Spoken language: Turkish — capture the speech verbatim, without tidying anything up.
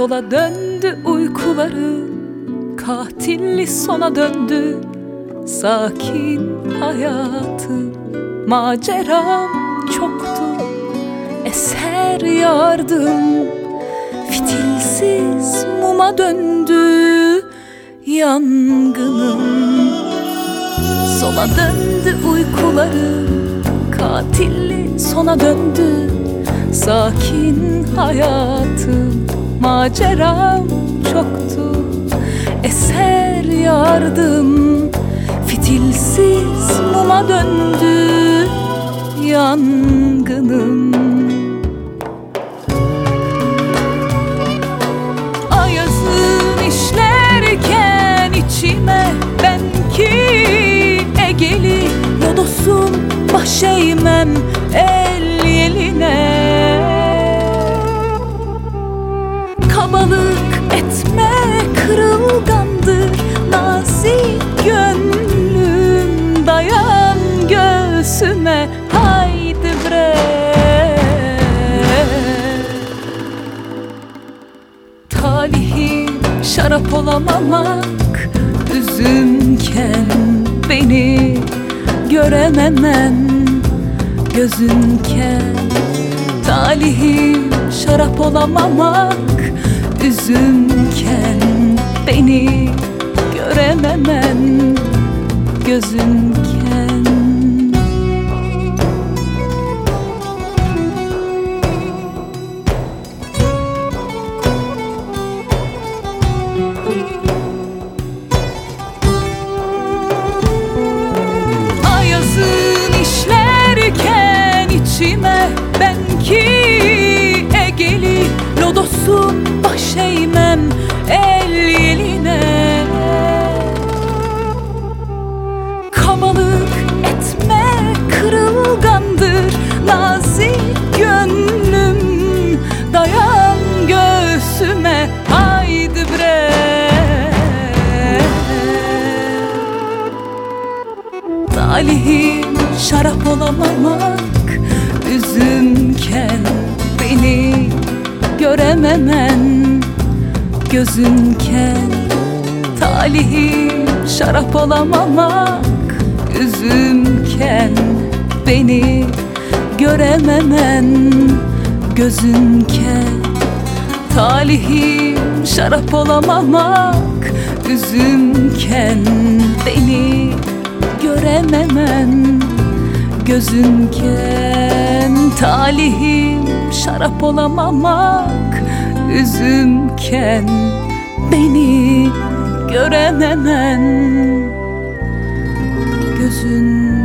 Sola döndü uykuları, katilli sona döndü. Sakin hayatım, maceram çoktu. Eser yardım, fitilsiz muma döndü yangınım. Sola döndü uykuları, katilli sona döndü. Sakin hayatım, maceram çoktu. Eser yardım, fitilsiz muma döndü yangınım. Ayazın işlerken içime, ben ki Egeli Lodos'um, baş eğmem el yeline. Kabalık etme, kırılgandır nazik gönlüm. Dayan göğsüme, haydi bre. Talihim şarap olamamak, üzümken beni görememen gözünken. Talihim şarap olamamak, üzümken beni görememen gözünken. Ayazın işlerken içime, ben ki Egeli Lodos'um, baş eğmem el yeline. Kabalık etme, kırılgandır nazik gönlüm. Dayan göğsüme, haydi bre. Talihim şarap olamamak, üzümken beni görememen gözünken. Talihim şarap olamamak, üzümken beni görememen gözünken. Talihim şarap olamamak, üzümken beni görememen gözünken. Talihim şarap olamamak, üzümken beni görememen gözün.